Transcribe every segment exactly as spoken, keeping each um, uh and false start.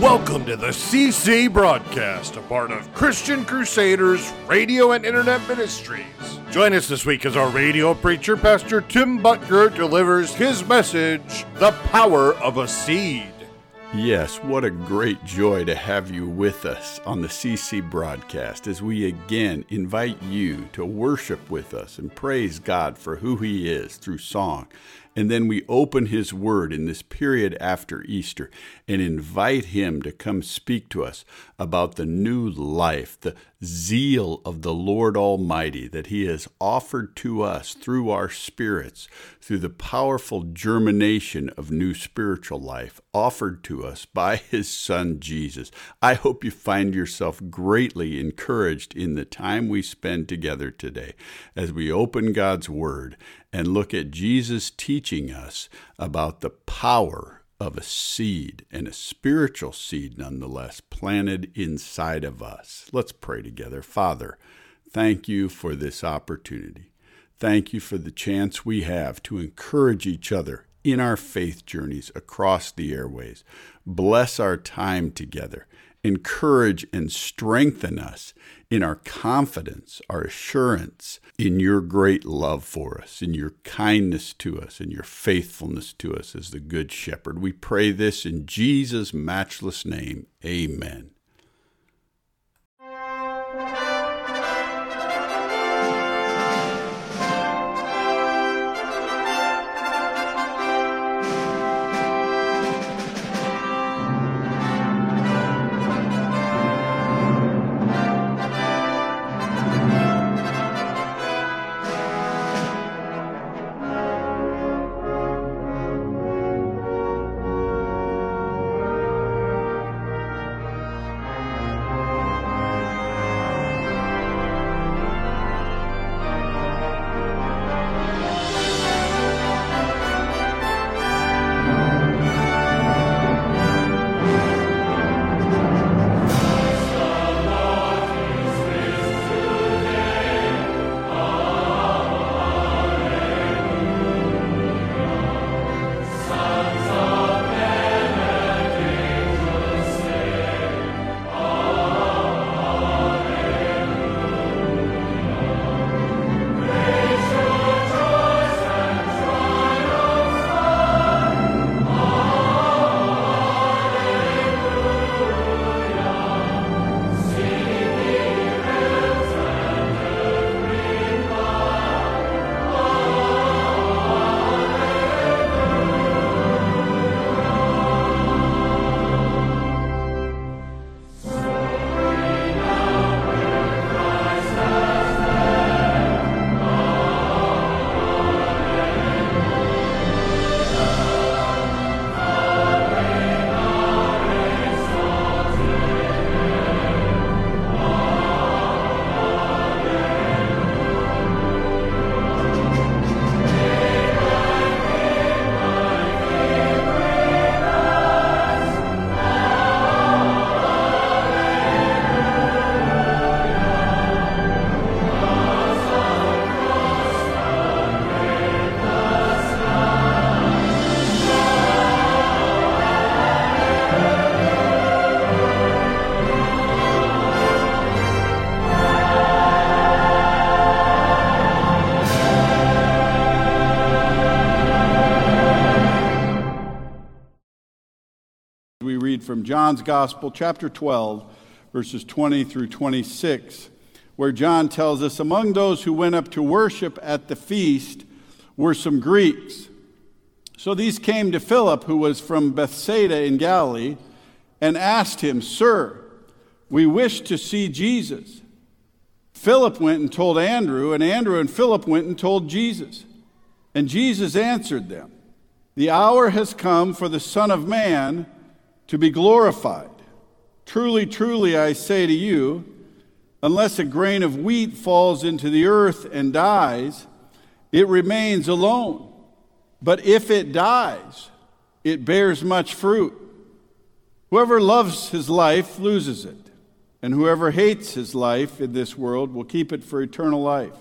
Welcome to the C C Broadcast, a part of Christian Crusaders Radio and Internet Ministries. Join us this week as our radio preacher, Pastor Tim Butker, delivers his message, The Power of a Seed. Yes, what a great joy to have you with us on the C C Broadcast as we again invite you to worship with us and praise God for who He is through song. And then we open His Word in this period after Easter and invite Him to come speak to us about the new life, the zeal of the Lord Almighty that He has offered to us through our spirits, through the powerful germination of new spiritual life offered to us by His Son Jesus. I hope you find yourself greatly encouraged in the time we spend together today as we open God's Word and look at Jesus teaching us about the power of a seed, and a spiritual seed nonetheless, planted inside of us. Let's pray together. Father, thank you for this opportunity. Thank you for the chance we have to encourage each other in our faith journeys across the airways. Bless our time together. Encourage and strengthen us in our confidence, our assurance in your great love for us, in your kindness to us, in your faithfulness to us as the Good Shepherd. We pray this in Jesus' matchless name. Amen. From John's Gospel, chapter twelve, verses twenty through twenty-six, where John tells us, among those who went up to worship at the feast were some Greeks. So these came to Philip, who was from Bethsaida in Galilee, and asked him, Sir, we wish to see Jesus. Philip went and told Andrew, and Andrew and Philip went and told Jesus. And Jesus answered them, The hour has come for the Son of Man to be glorified. Truly, truly, I say to you, unless a grain of wheat falls into the earth and dies, it remains alone. But if it dies, it bears much fruit. Whoever loves his life loses it, and whoever hates his life in this world will keep it for eternal life.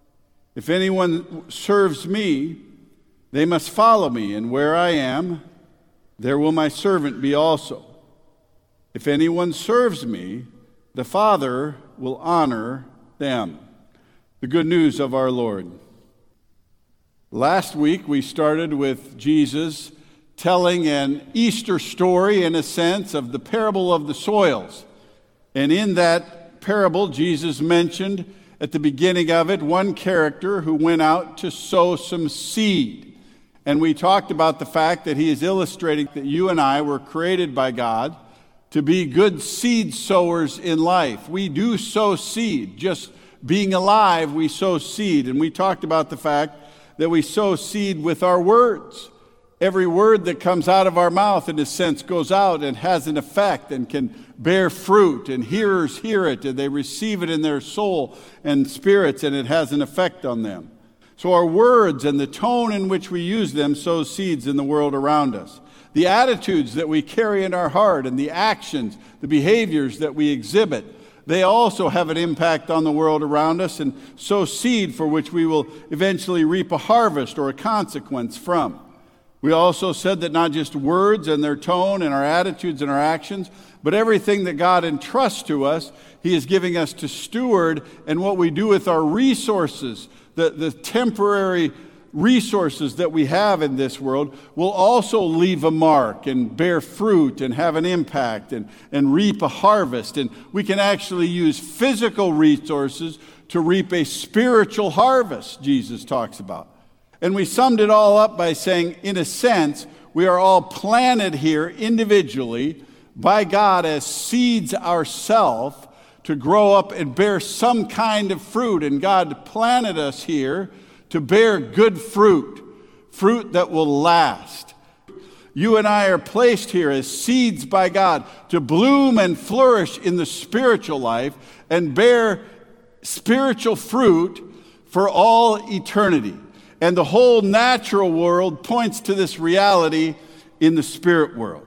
If anyone serves me, they must follow me, and where I am, there will my servant be also. If anyone serves me, the Father will honor them. The good news of our Lord. Last week we started with Jesus telling an Easter story, in a sense, of the parable of the soils. And in that parable, Jesus mentioned at the beginning of it one character who went out to sow some seed. And we talked about the fact that he is illustrating that you and I were created by God to be good seed sowers in life. We do sow seed. Just being alive, we sow seed. And we talked about the fact that we sow seed with our words. Every word that comes out of our mouth, in a sense, goes out and has an effect and can bear fruit. And hearers hear it, and they receive it in their soul and spirits, and it has an effect on them. So our words and the tone in which we use them sow seeds in the world around us. The attitudes that we carry in our heart and the actions, the behaviors that we exhibit, they also have an impact on the world around us and sow seed for which we will eventually reap a harvest or a consequence from. We also said that not just words and their tone and our attitudes and our actions, but everything that God entrusts to us, He is giving us to steward, and what we do with our resources, the, the temporary resources that we have in this world, will also leave a mark and bear fruit and have an impact and, and reap a harvest. And we can actually use physical resources to reap a spiritual harvest, Jesus talks about. And we summed it all up by saying, in a sense, we are all planted here individually by God as seeds ourselves to grow up and bear some kind of fruit. And God planted us here to bear good fruit, fruit that will last. You and I are placed here as seeds by God to bloom and flourish in the spiritual life and bear spiritual fruit for all eternity. And the whole natural world points to this reality in the spirit world.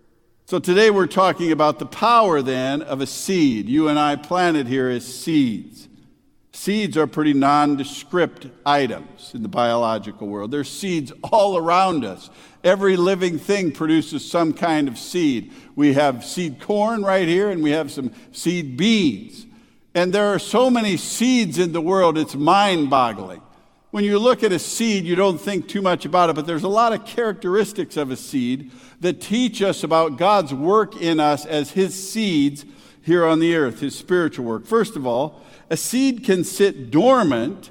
So today we're talking about the power then of a seed. You and I planted here as seeds. Seeds are pretty nondescript items in the biological world. There's seeds all around us. Every living thing produces some kind of seed. We have seed corn right here, and we have some seed beans. And there are so many seeds in the world, it's mind-boggling. When you look at a seed, you don't think too much about it, but there's a lot of characteristics of a seed that teach us about God's work in us as His seeds here on the earth, His spiritual work. First of all, a seed can sit dormant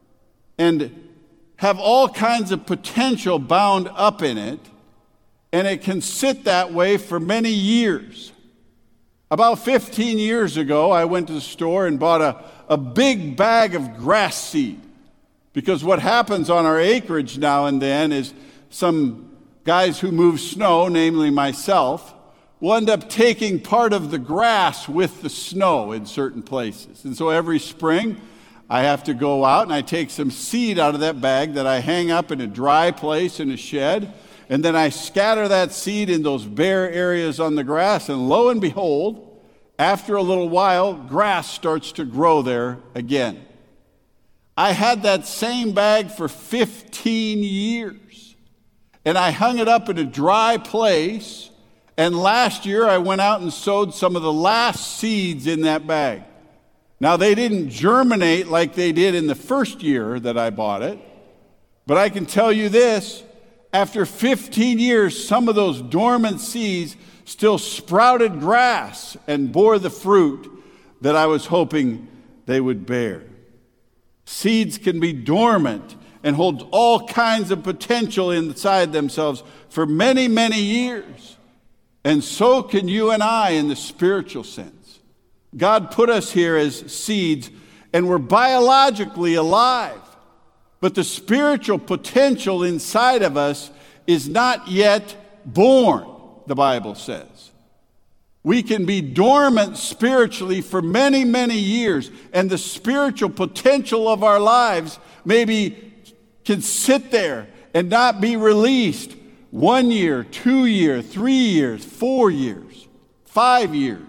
and have all kinds of potential bound up in it, and it can sit that way for many years. About fifteen years ago, I went to the store and bought a, a big bag of grass seed. Because what happens on our acreage now and then is some guys who move snow, namely myself, will end up taking part of the grass with the snow in certain places. And so every spring, I have to go out and I take some seed out of that bag that I hang up in a dry place in a shed, and then I scatter that seed in those bare areas on the grass, and lo and behold, after a little while, grass starts to grow there again. I had that same bag for fifteen years, and I hung it up in a dry place, and last year I went out and sowed some of the last seeds in that bag. Now, they didn't germinate like they did in the first year that I bought it, but I can tell you this, after fifteen years, some of those dormant seeds still sprouted grass and bore the fruit that I was hoping they would bear. Seeds can be dormant and hold all kinds of potential inside themselves for many, many years. And so can you and I in the spiritual sense. God put us here as seeds, and we're biologically alive. But the spiritual potential inside of us is not yet born, the Bible says. We can be dormant spiritually for many, many years, and the spiritual potential of our lives maybe can sit there and not be released one year, two years, three years, four years, five years.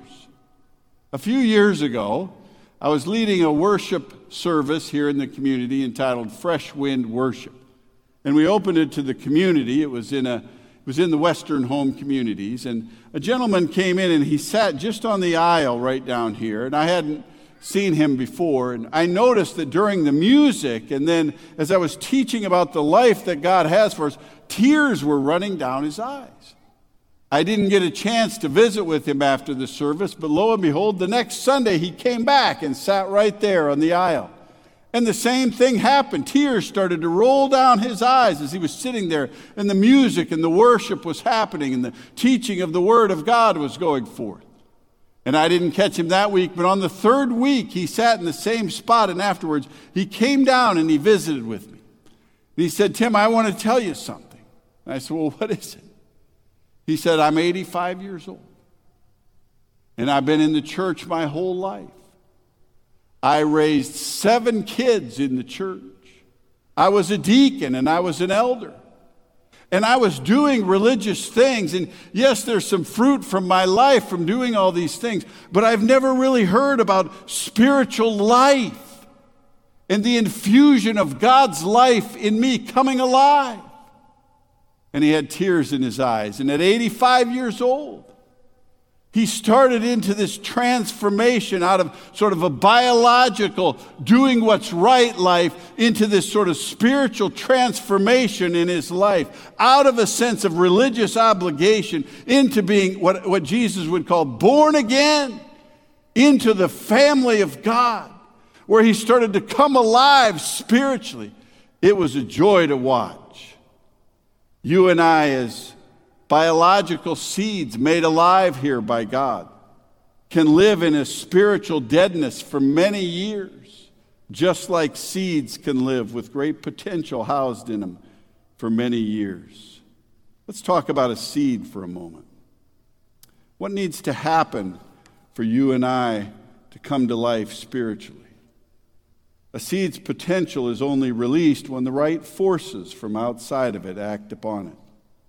A few years ago, I was leading a worship service here in the community entitled Fresh Wind Worship. And we opened it to the community. It was in a was in the Western Home Communities, and a gentleman came in and he sat just on the aisle right down here, and I hadn't seen him before, and I noticed that during the music and then as I was teaching about the life that God has for us, tears were running down his eyes. I didn't get a chance to visit with him after the service, but lo and behold, the next Sunday he came back and sat right there on the aisle. And the same thing happened. Tears started to roll down his eyes as he was sitting there, and the music and the worship was happening, and the teaching of the Word of God was going forth. And I didn't catch him that week, but on the third week, he sat in the same spot, and afterwards, he came down and he visited with me. And he said, "Tim, I want to tell you something." And I said, "Well, what is it?" He said, "I'm eighty-five years old, and I've been in the church my whole life. I raised seven kids in the church. I was a deacon and I was an elder. And I was doing religious things. And yes, there's some fruit from my life from doing all these things. But I've never really heard about spiritual life and the infusion of God's life in me coming alive." And he had tears in his eyes. And at eighty-five years old, he started into this transformation out of sort of a biological, doing what's right life into this sort of spiritual transformation in his life, out of a sense of religious obligation into being what, what Jesus would call born again, into the family of God, where he started to come alive spiritually. It was a joy to watch. You and I, as biological seeds made alive here by God, can live in a spiritual deadness for many years, just like seeds can live with great potential housed in them for many years. Let's talk about a seed for a moment. What needs to happen for you and I to come to life spiritually? A seed's potential is only released when the right forces from outside of it act upon it.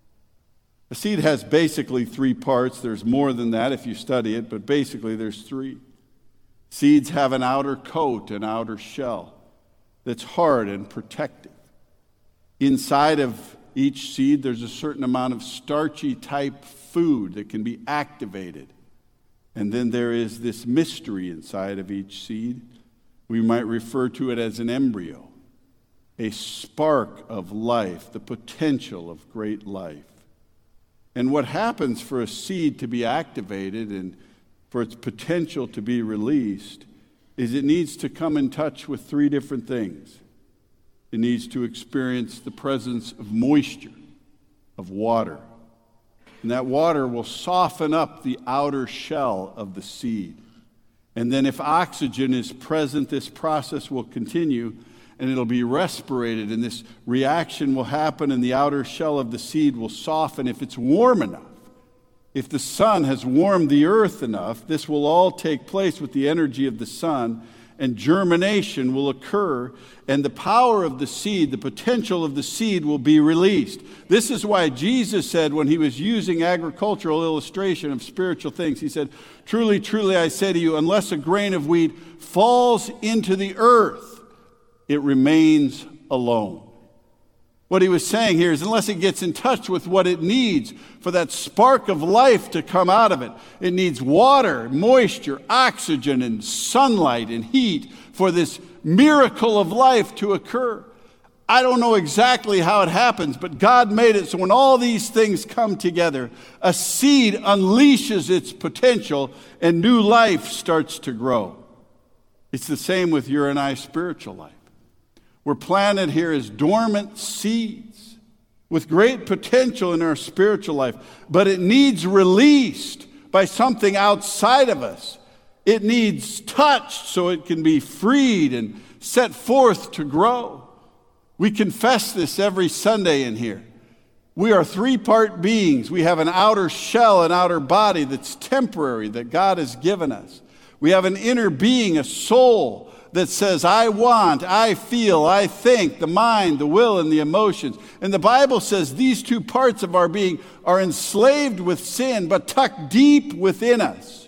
A seed has basically three parts. There's more than that if you study it, but basically there's three. Seeds have an outer coat, an outer shell that's hard and protective. Inside of each seed, there's a certain amount of starchy type food that can be activated. And then there is this mystery inside of each seed. We might refer to it as an embryo, a spark of life, the potential of great life. And what happens for a seed to be activated and for its potential to be released is it needs to come in touch with three different things. It needs to experience the presence of moisture, of water. And that water will soften up the outer shell of the seed. And then if oxygen is present, this process will continue and it'll be respirated, and this reaction will happen, and the outer shell of the seed will soften if it's warm enough. If the sun has warmed the earth enough, this will all take place with the energy of the sun, and germination will occur, and the power of the seed, the potential of the seed will be released. This is why Jesus said, when he was using agricultural illustration of spiritual things, he said, "Truly, truly, I say to you, unless a grain of wheat falls into the earth, it remains alone." What he was saying here is unless it gets in touch with what it needs for that spark of life to come out of it, it needs water, moisture, oxygen, and sunlight and heat for this miracle of life to occur. I don't know exactly how it happens, but God made it so when all these things come together, a seed unleashes its potential and new life starts to grow. It's the same with your and I's spiritual life. We're planted here as dormant seeds with great potential in our spiritual life, but it needs released by something outside of us. It needs touched so it can be freed and set forth to grow. We confess this every Sunday in here. We are three-part beings. We have an outer shell, an outer body that's temporary, that God has given us. We have an inner being, a soul, that says, I want, I feel, I think, the mind, the will, and the emotions. And the Bible says these two parts of our being are enslaved with sin, but tucked deep within us.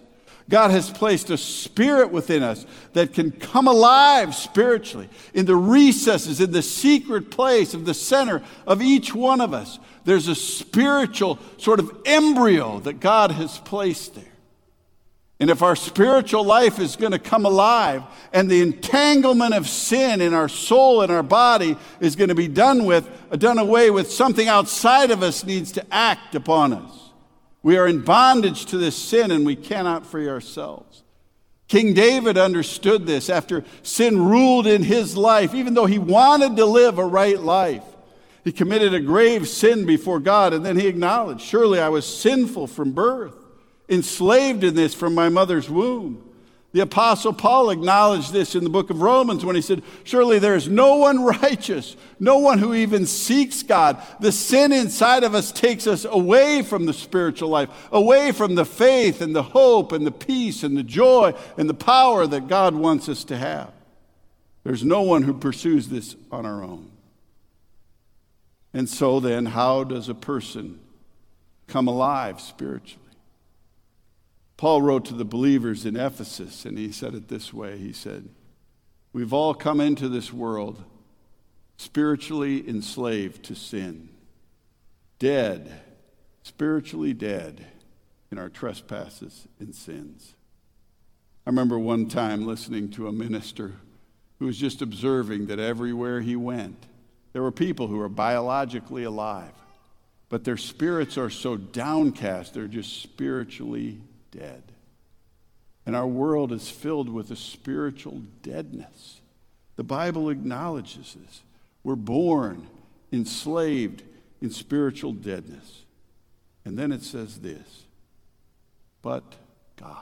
God has placed a spirit within us that can come alive spiritually in the recesses, in the secret place of the center of each one of us. There's a spiritual sort of embryo that God has placed there. And if our spiritual life is going to come alive and the entanglement of sin in our soul and our body is going to be done with, done away with, something outside of us needs to act upon us. We are in bondage to this sin and we cannot free ourselves. King David understood this after sin ruled in his life. Even though he wanted to live a right life, he committed a grave sin before God, and then he acknowledged, surely I was sinful from birth, enslaved in this from my mother's womb. The Apostle Paul acknowledged this in the book of Romans when he said, surely there is no one righteous, no one who even seeks God. The sin inside of us takes us away from the spiritual life, away from the faith and the hope and the peace and the joy and the power that God wants us to have. There's no one who pursues this on our own. And so then, how does a person come alive spiritually? Paul wrote to the believers in Ephesus, and he said it this way. He said, we've all come into this world spiritually enslaved to sin, dead, spiritually dead in our trespasses and sins. I remember one time listening to a minister who was just observing that everywhere he went, there were people who were biologically alive, but their spirits are so downcast, they're just spiritually dead. And our world is filled with a spiritual deadness. The Bible acknowledges this. We're born enslaved in spiritual deadness. And then it says this, but God.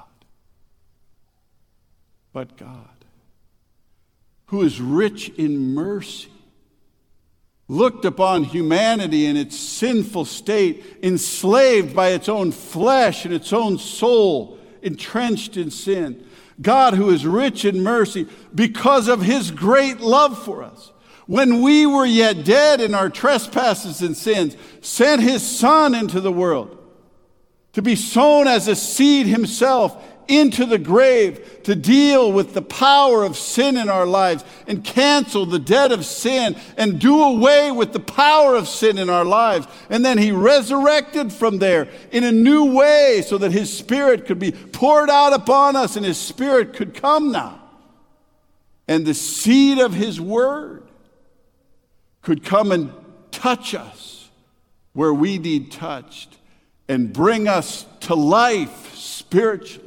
But God, who is rich in mercy, looked upon humanity in its sinful state, enslaved by its own flesh and its own soul, entrenched in sin. God, who is rich in mercy, because of his great love for us, when we were yet dead in our trespasses and sins, sent his Son into the world to be sown as a seed himself into the grave, to deal with the power of sin in our lives and cancel the debt of sin and do away with the power of sin in our lives. And then he resurrected from there in a new way so that his Spirit could be poured out upon us and his Spirit could come now. And the seed of his word could come and touch us where we need touched and bring us to life spiritually.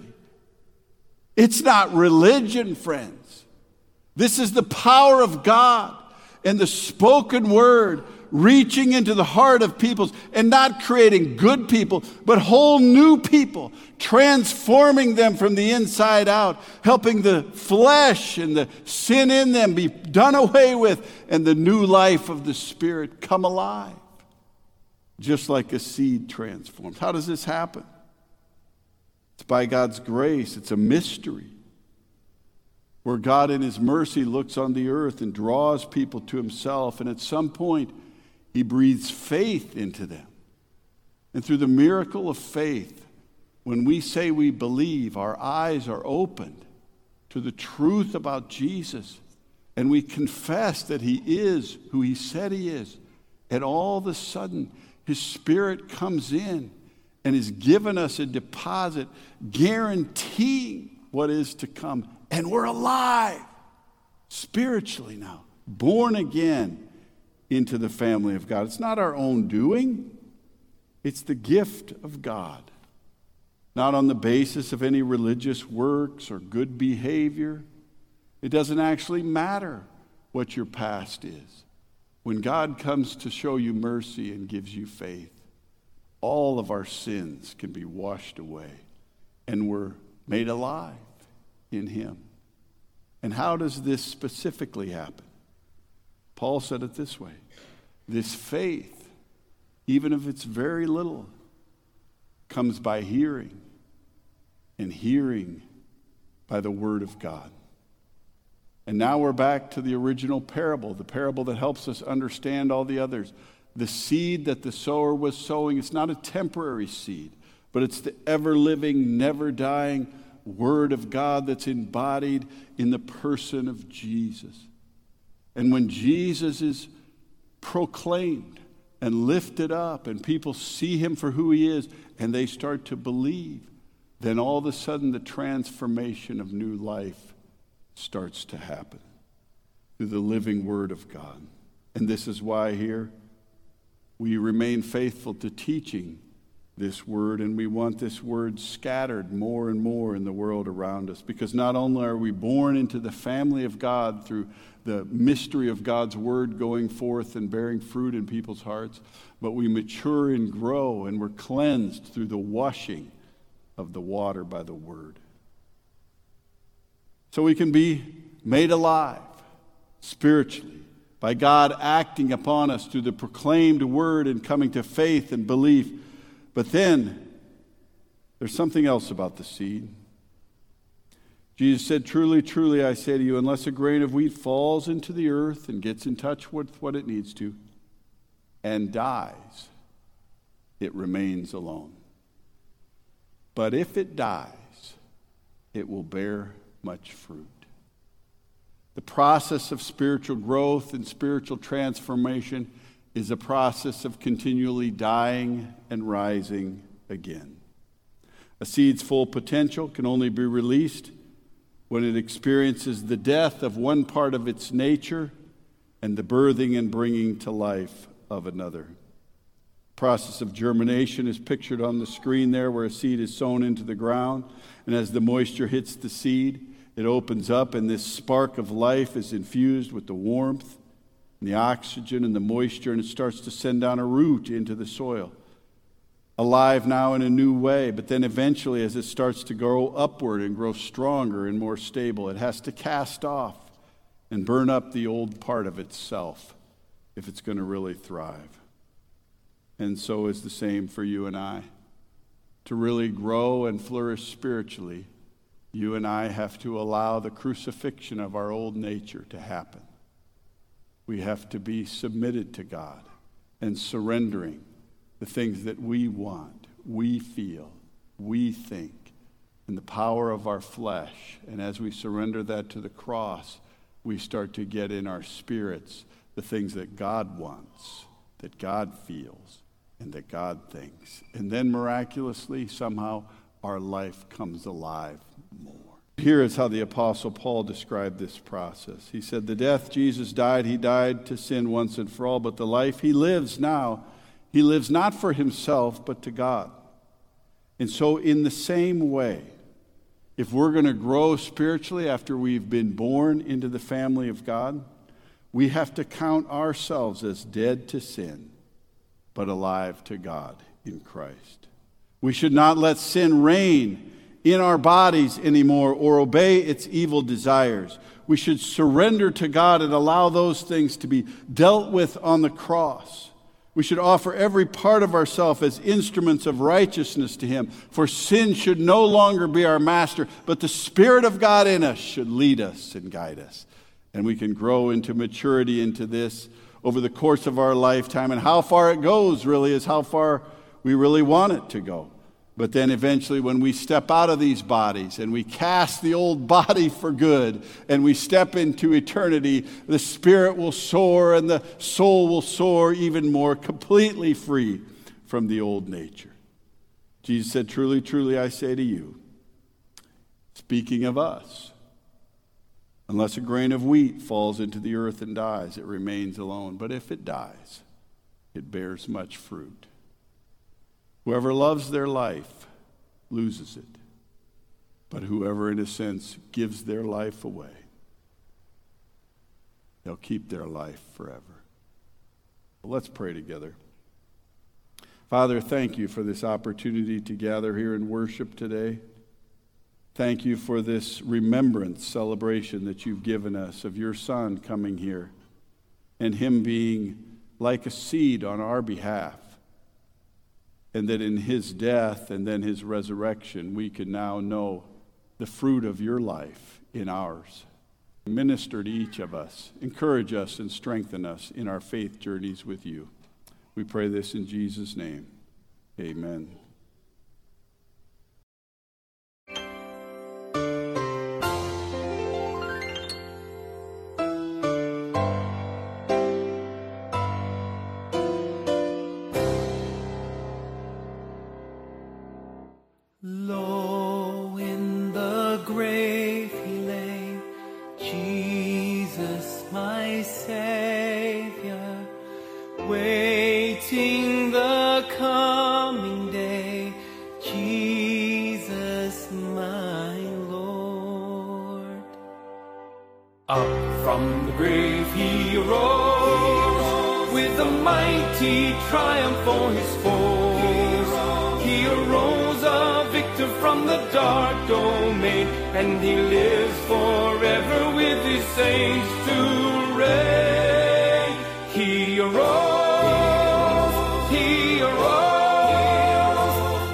It's not religion, friends. This is the power of God and the spoken word reaching into the heart of peoples and not creating good people, but whole new people, transforming them from the inside out, helping the flesh and the sin in them be done away with and the new life of the Spirit come alive, just like a seed transforms. How does this happen? It's by God's grace. It's a mystery where God in his mercy looks on the earth and draws people to himself, and at some point he breathes faith into them. And through the miracle of faith, when we say we believe, our eyes are opened to the truth about Jesus, and we confess that he is who he said he is, and all of a sudden his Spirit comes in and has given us a deposit guaranteeing what is to come. And we're alive spiritually now, born again into the family of God. It's not our own doing. It's the gift of God, not on the basis of any religious works or good behavior. It doesn't actually matter what your past is. When God comes to show you mercy and gives you faith, all of our sins can be washed away, and we're made alive in him. And how does this specifically happen? Paul said it this way: this faith, even if it's very little, comes by hearing, and hearing by the word of God. And now we're back to the original parable, the parable that helps us understand all the others. The seed that the sower was sowing, it's not a temporary seed, but it's the ever-living, never-dying Word of God that's embodied in the person of Jesus. And when Jesus is proclaimed and lifted up and people see him for who he is and they start to believe, then all of a sudden the transformation of new life starts to happen through the living Word of God. And this is why here we remain faithful to teaching this Word, and we want this Word scattered more and more in the world around us, because not only are we born into the family of God through the mystery of God's Word going forth and bearing fruit in people's hearts, but we mature and grow, and we're cleansed through the washing of the water by the Word. So we can be made alive spiritually by God acting upon us through the proclaimed Word and coming to faith and belief. But then, there's something else about the seed. Jesus said, "Truly, truly, I say to you, unless a grain of wheat falls into the earth and gets in touch with what it needs to and dies, it remains alone. But if it dies, it will bear much fruit." The process of spiritual growth and spiritual transformation is a process of continually dying and rising again. A seed's full potential can only be released when it experiences the death of one part of its nature and the birthing and bringing to life of another. The process of germination is pictured on the screen there, where a seed is sown into the ground, and as the moisture hits the seed, it opens up, and this spark of life is infused with the warmth and the oxygen and the moisture, and it starts to send down a root into the soil. Alive now in a new way, but then eventually as it starts to grow upward and grow stronger and more stable, it has to cast off and burn up the old part of itself if it's going to really thrive. And so is the same for you and I. To really grow and flourish spiritually, you and I have to allow the crucifixion of our old nature to happen. We have to be submitted to God and surrendering the things that we want, we feel, we think, and the power of our flesh. And as we surrender that to the cross, we start to get in our spirits the things that God wants, that God feels, and that God thinks. And then miraculously, somehow, our life comes alive more. Here is how the Apostle Paul described this process. He said, "The death Jesus died, he died to sin once and for all, but the life he lives now, he lives not for himself, but to God." And so in the same way, if we're going to grow spiritually after we've been born into the family of God, we have to count ourselves as dead to sin, but alive to God in Christ. We should not let sin reign in our bodies anymore or obey its evil desires. We should surrender to God and allow those things to be dealt with on the cross. We should offer every part of ourselves as instruments of righteousness to Him, for sin should no longer be our master, but the Spirit of God in us should lead us and guide us. And we can grow into maturity into this over the course of our lifetime. And how far it goes really is how far we really want it to go. But then eventually when we step out of these bodies and we cast the old body for good and we step into eternity, the spirit will soar and the soul will soar even more, completely free from the old nature. Jesus said, "Truly, truly, I say to you," speaking of us, "unless a grain of wheat falls into the earth and dies, it remains alone. But if it dies, it bears much fruit. Whoever loves their life loses it, but whoever, in a sense, gives their life away, they'll keep their life forever." Well, let's pray together. Father, thank you for this opportunity to gather here and worship today. Thank you for this remembrance celebration that you've given us of your Son coming here and him being like a seed on our behalf. And that in his death and then his resurrection, we can now know the fruit of your life in ours. Minister to each of us. Encourage us and strengthen us in our faith journeys with you. We pray this in Jesus' name. Amen. Low in the grave he lay, Jesus my Savior, waiting the coming day, Jesus my Lord. Up from the grave he arose, with a mighty triumph for his foes. He arose a victor from the dark domain, and he lives forever with his saints to reign. He arose, he arose,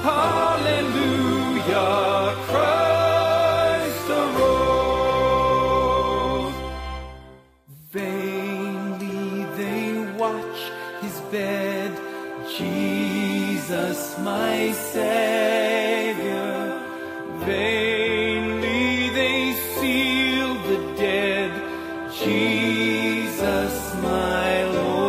hallelujah, Christ arose. Vainly they watch his bed, Jesus my Savior. Vainly they seal the dead, Jesus my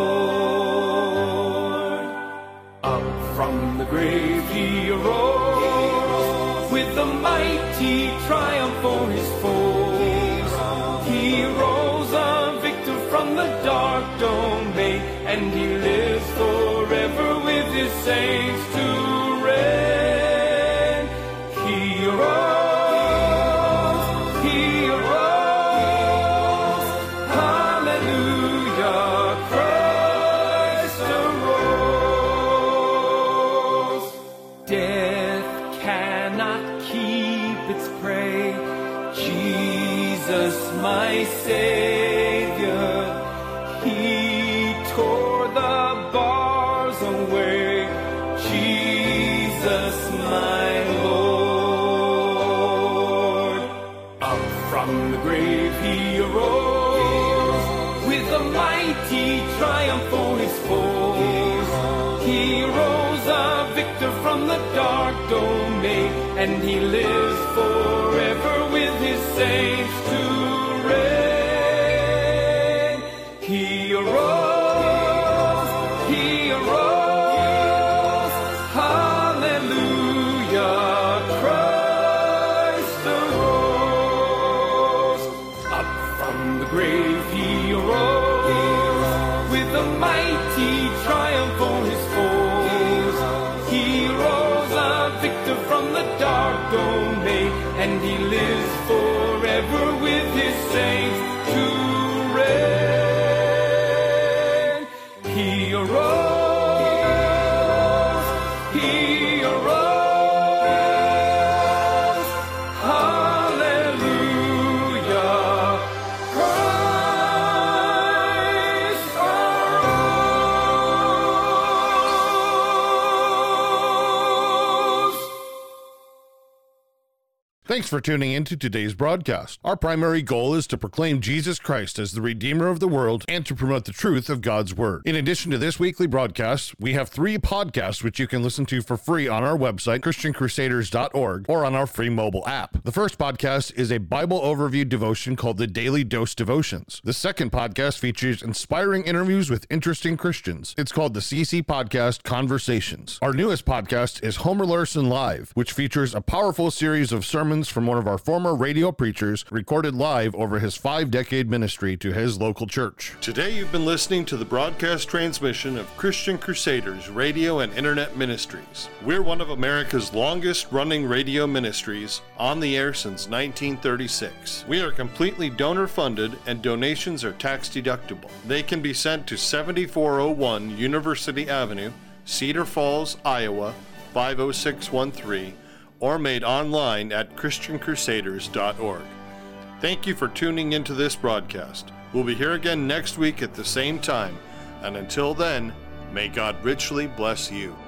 Lord. Up from the grave he arose, with a mighty triumph for his foes. He rose a victor from the dark domain, and he lives forever with his saints to reign. He arose, he arose, hallelujah, Christ arose. Death cannot keep its prey, Jesus my Savior. He tore the bars away, Jesus my Lord. Up from the grave he arose, with a mighty triumph for his foes. He rose a victor from the dark domain, and he lives forever with his saints to reign. He arose, he arose, hallelujah, Christ arose. Up from the grave he arose, with a mighty triumph for his foes. He rose a victor from the dark domain, and he lives forever with his saints to reign. He arose, he arose, hallelujah, Christ arose. Thanks for tuning into today's broadcast. Our primary goal is to proclaim Jesus Christ as the Redeemer of the world and to promote the truth of God's Word. In addition to this weekly broadcast, we have three podcasts which you can listen to for free on our website, Christian Crusaders dot org, or on our free mobile app. The first podcast is a Bible overview devotion called the Daily Dose Devotions. The second podcast features inspiring interviews with interesting Christians. It's called the C C Podcast Conversations. Our newest podcast is Homer Larson Live, which features a powerful series of sermons from one of our former radio preachers recorded live over his five-decade ministry to his local church. Today you've been listening to the broadcast transmission of Christian Crusaders Radio and Internet Ministries. We're one of America's longest-running radio ministries, on the air since nineteen thirty-six. We are completely donor-funded and donations are tax-deductible. They can be sent to seventy-four oh one University Avenue, Cedar Falls, Iowa, five oh six one three, or made online at Christian Crusaders dot org. Thank you for tuning into this broadcast. We'll be here again next week at the same time, and until then, may God richly bless you.